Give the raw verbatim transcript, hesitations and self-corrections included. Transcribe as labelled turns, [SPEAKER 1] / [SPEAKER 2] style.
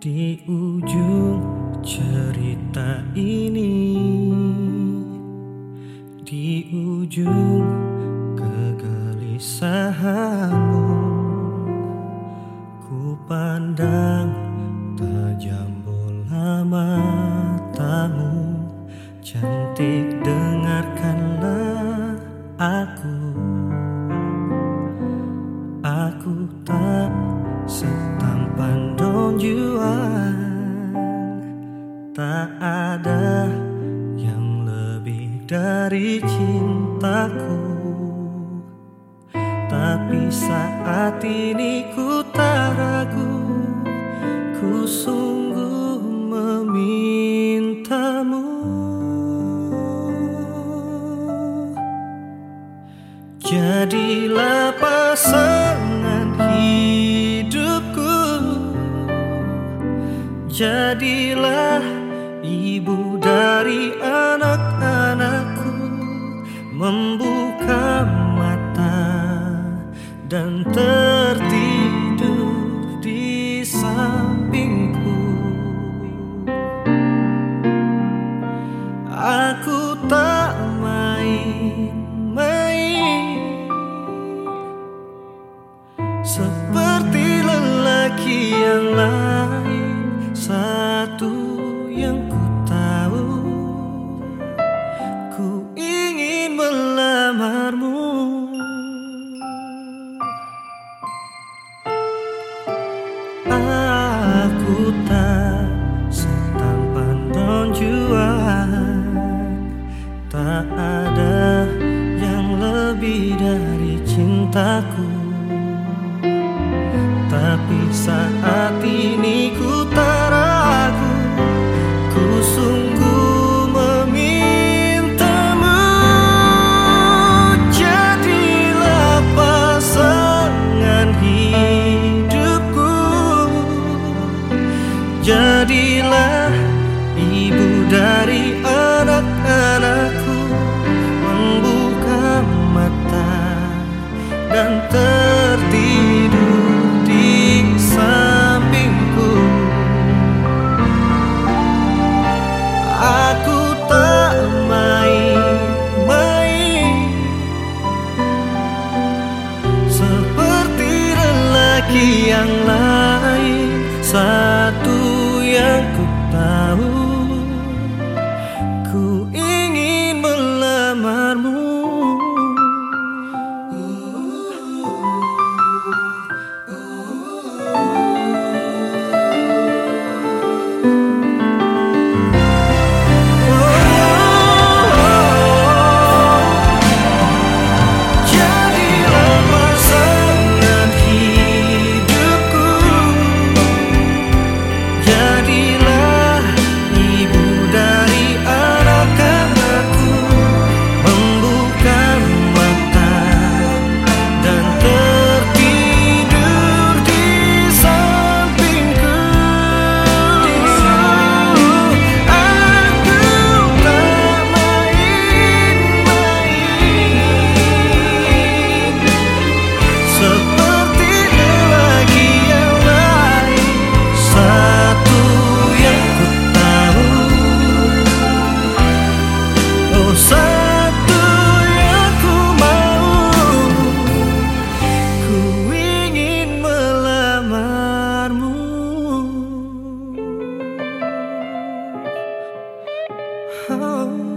[SPEAKER 1] Di ujung cerita ini, di ujung kegelisahanmu, ku pandang tajam bola matamu. Cantik, dengarkanlah aku. Aku tak setampan Don Juan, tak ada yang lebih dari cintaku. Tapi saat ini ku tak ragu, ku sungguh memintamu. Jadilah pasangan hidupku, jadilah ibu dari anak-anakku. Membuka mata dan tertidur di sampingku. Aku tak main-main seperti lelaki yang lain. Satu yang ku tahu, ku ingin melamarmu. Aku tak setampan Don Juan, tak ada yang lebih dari cintaku. Tapi saat ini ku tak ragu, ku sungguh memintamu. Jadilah pasangan hidupku, jadilah ibu dari anak-anakku. Membuka mata dan tertidur di sampingku. Aku tak main-main seperti lelaki yang lain. Satu yang ku tahu, ku ingin melamarmu. Oh.